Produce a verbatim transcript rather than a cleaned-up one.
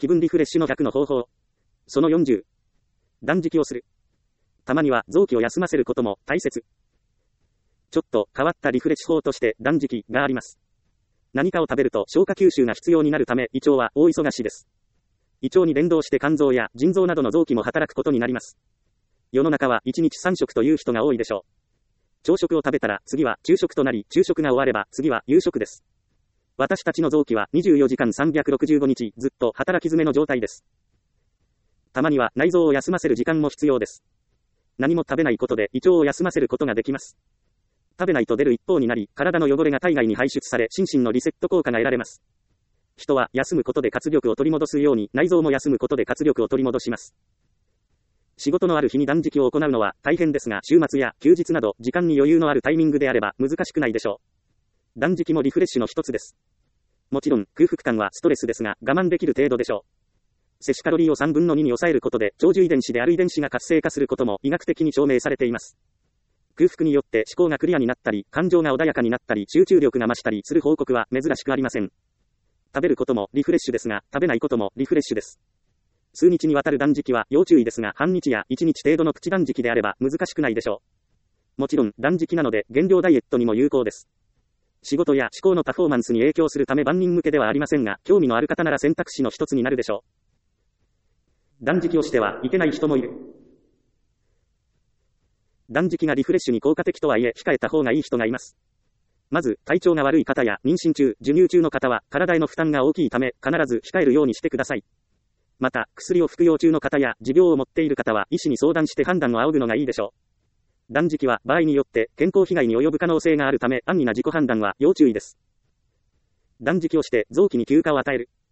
気分リフレッシュの逆の方法。そのよんじゅう。断食をする。たまには臓器を休ませることも大切。ちょっと変わったリフレッシュ法として断食があります。何かを食べると消化吸収が必要になるため胃腸は大忙しです。胃腸に連動して肝臓や腎臓などの臓器も働くことになります。世の中はいちにちさんしょくという人が多いでしょう。朝食を食べたら次は昼食となり、昼食が終われば次は夕食です。私たちの臓器はにじゅうよじかんさんびゃくろくじゅうごにちずっと働き詰めの状態です。たまには内臓を休ませる時間も必要です。何も食べないことで胃腸を休ませることができます。食べないと出る一方になり、体の汚れが体外に排出され、心身のリセット効果が得られます。人は休むことで活力を取り戻すように、内臓も休むことで活力を取り戻します。仕事のある日に断食を行うのは大変ですが、週末や休日など時間に余裕のあるタイミングであれば難しくないでしょう。断食もリフレッシュの一つです。もちろん空腹感はストレスですが、我慢できる程度でしょう。摂取カロリーをさんぶんのにに抑えることで長寿遺伝子である遺伝子が活性化することも医学的に証明されています。空腹によって思考がクリアになったり、感情が穏やかになったり、集中力が増したりする報告は珍しくありません。食べることもリフレッシュですが、食べないこともリフレッシュです。数日にわたる断食は要注意ですが、半日やいちにち程度のプチ断食であれば難しくないでしょう。もちろん断食なので減量ダイエットにも有効です。仕事や思考のパフォーマンスに影響するため万人向けではありませんが、興味のある方なら選択肢の一つになるでしょう。断食をしてはいけない人もいる。断食がリフレッシュに効果的とはいえ、控えた方がいい人がいます。まず、体調が悪い方や妊娠中、授乳中の方は、体への負担が大きいため、必ず控えるようにしてください。また、薬を服用中の方や持病を持っている方は、医師に相談して判断を仰ぐのがいいでしょう。断食は、場合によって、健康被害に及ぶ可能性があるため、安易な自己判断は要注意です。断食をして、臓器に休暇を与える。